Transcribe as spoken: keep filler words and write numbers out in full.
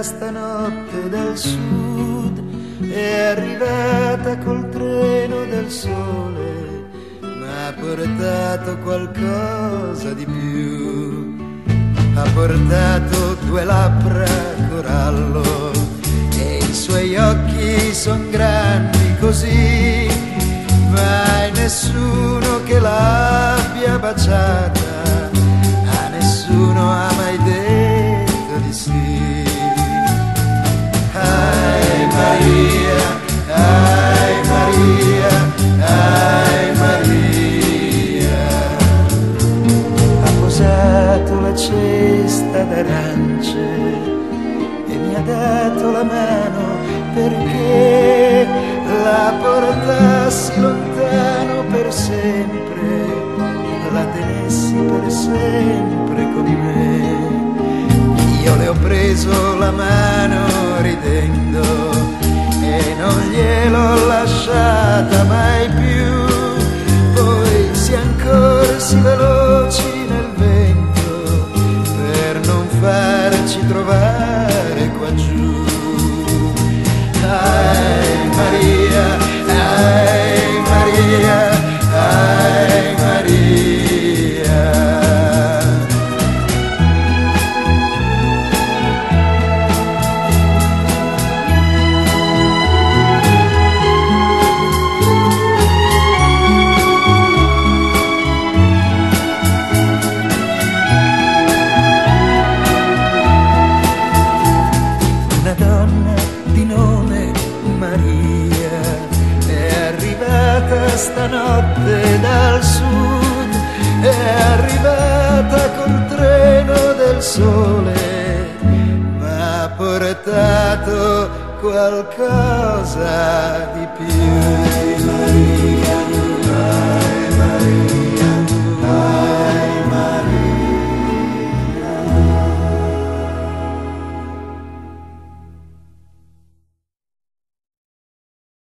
stanotte dal sud, è arrivata col treno del sole, ma ha portato qualcosa di più. Ha portato due labbra corallo e i suoi occhi son grandi così, mai nessuno che l'abbia baciata, a nessuno ha mai detto di sì. Ai Maria, ai Maria, ai Maria, ha posato la cesta d'arance e mi ha dato la mano perché la portassi lontano per sempre, la tenessi per sempre con me. Io le ho preso la mano ridendo e non gliel'ho lasciata mai più. Poi siamo corsi veloci nel vento per non farci trovare qua giù. Ai Maria, ai Maria, ai Maria. Una donna di nome Maria è arrivata stanotte dal sud, è arrivata col treno del sole, ma ha portato qualcosa di più. Ai Maria, ai Maria.